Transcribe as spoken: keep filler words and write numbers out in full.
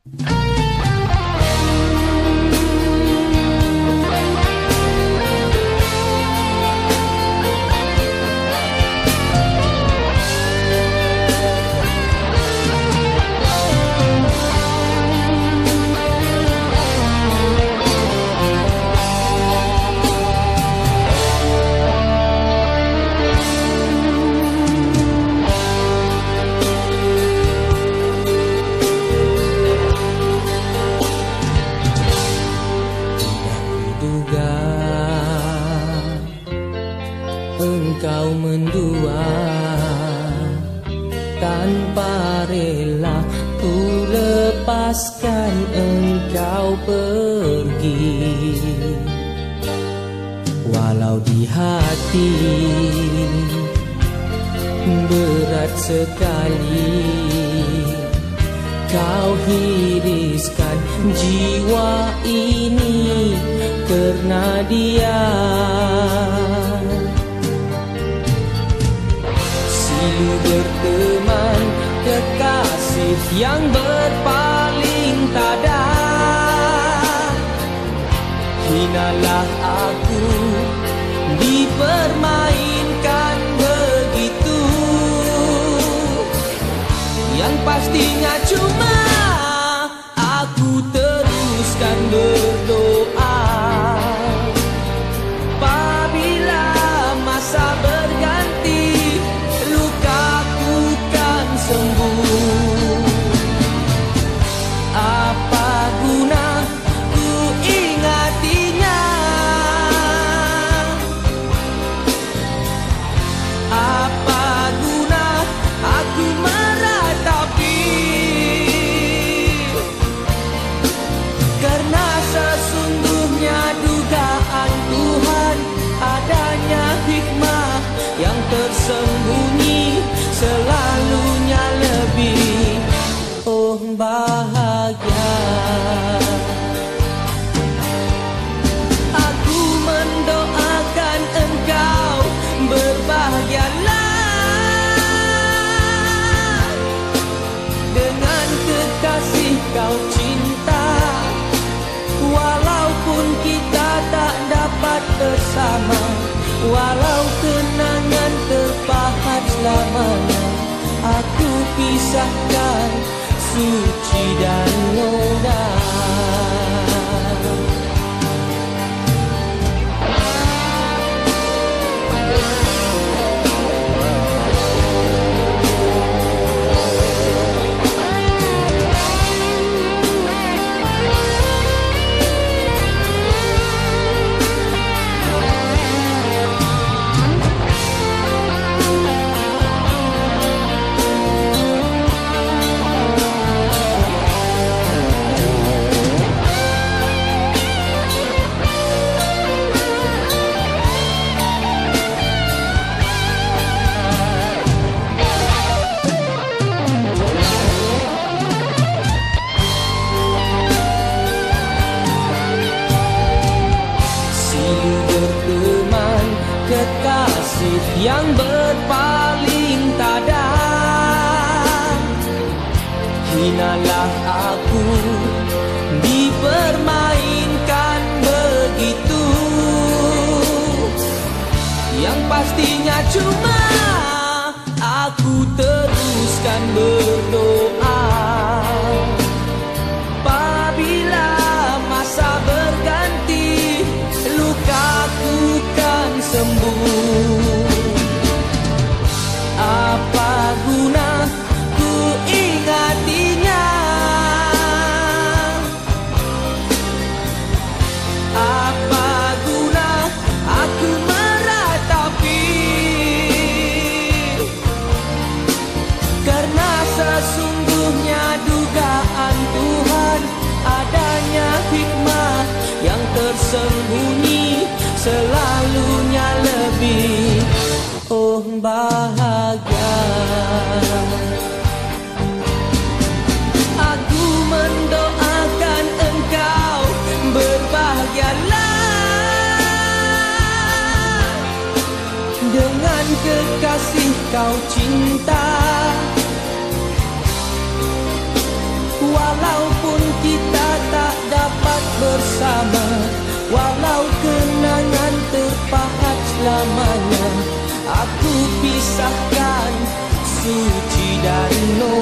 Engkau mendua tanpa rela, ku lepaskan engkau pergi. Walau di hati berat sekali, kau hiriskan jiwa ini karena dia. Silu berteman kekasih yang berpaling tada, hinalah aku dipermainkan begitu. Yang pastinya cuma aku teruskan berdoa. Apabila masa berganti, lukaku kan sembuh. Apa guna ku ingatinya? Apa guna aku meratapi? Karena sesungguhnya dugaan Tuhan adanya hikmah yang tersembunyi selalunya lebih. Oh bahagia, aku mendoakan engkau berbahagialah dengan kekasih kau cinta. Walaupun kita tak dapat bersama, walau kenangan terpahat selamanya, aku pisahkan suci dan noda. Kekasih yang berpaling tada, hinalah aku dipermainkan begitu. Yang pastinya cuma aku teruskan berdoa. Apabila masa berganti, lukaku kan sembuh. Apa guna ku ingatinya? Apa guna aku meratapi? Karena sesungguhnya dugaan Tuhan adanya hikmah yang tersembunyi selalunya lebih. Oh bahagia, aku mendoakan engkau berbahagialah dengan kekasih kau cinta. Walaupun bersama. Walau kenangan terpahat selamanya, aku pisahkan suci dari no.